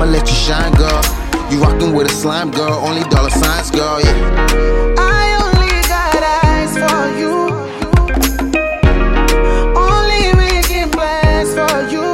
I'ma let you shine, girl. You rockin' with a slime, girl. Only dollar signs, girl, yeah. I only got eyes for you. Only making plans for you.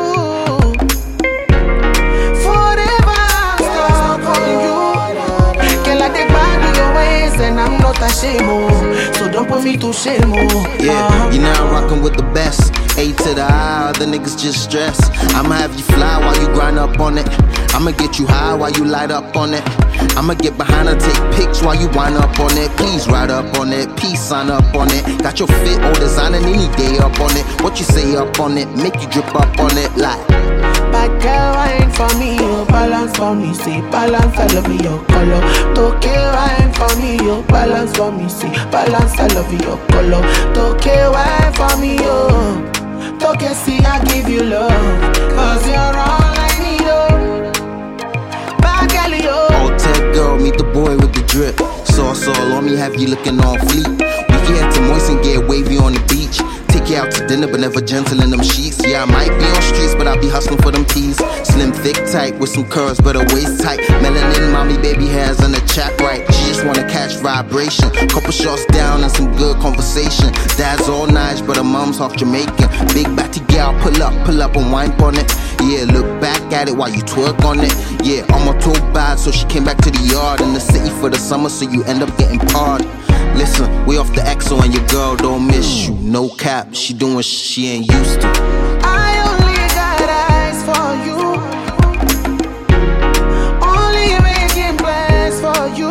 Forever I'll stop on you. Girl, I take back your ways and I'm not ashamed, oh. So don't put me to shame, oh. Yeah, you now rockin' with the best. A to the I, other niggas just stress. I'ma have you fly while you grind up on it. I'ma get you high while you light up on it. I'ma get behind her, take pics while you wind up on it. Please ride up on it, peace sign up on it. Got your fit all designing any day up on it. What you say up on it, make you drip up on it like. Bad girl, wine for me, oh, balance for me, say balance, I love your color. Toke wine for me, oh, balance for me, say balance, I love your color. Toke wine for me, oh. Toke, see, I give you love, cause you're all I need, oh. Bad girl, yo. Old tech girl, meet the boy with the drip. Sauce all on me, have you looking all fleet. We get to moisten, get wavy on the beach. Take you out to dinner, but never gentle in them sheets. Yeah, I might be on streets, but I'll be hustling for them peas. Slim, thick, tight, with some curves, but her waist tight. Melanin, mommy, baby hairs on the chat right. She just wanna catch vibration. Couple shots down and some good conversation. Dad's all nice, but her mom's half Jamaican. Big batty gal, pull up and wine on it. Yeah, look back at it while you twerk on it. Yeah, I'm a toe bad, so she came back to the yard. In the city for the summer, so you end up getting parred. Listen, we off the EXO and your girl don't miss you. No cap, she doing she ain't used to. I only got eyes for you. Only making plans for you.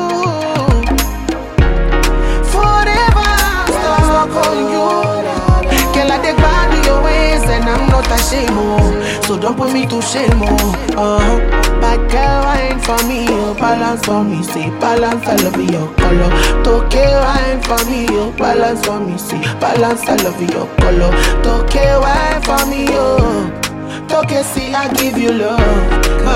Forever I'll stop on you. Girl, I take back your ways and I'm not ashamed, oh. So don't put me to shame, oh. Bad girl, wine for me, oh, balance for me, say balance, I love your color. Toke wine for me, oh, balance for me, say balance, I love your color. Toke wine for me, oh. Toke, see, I give you love,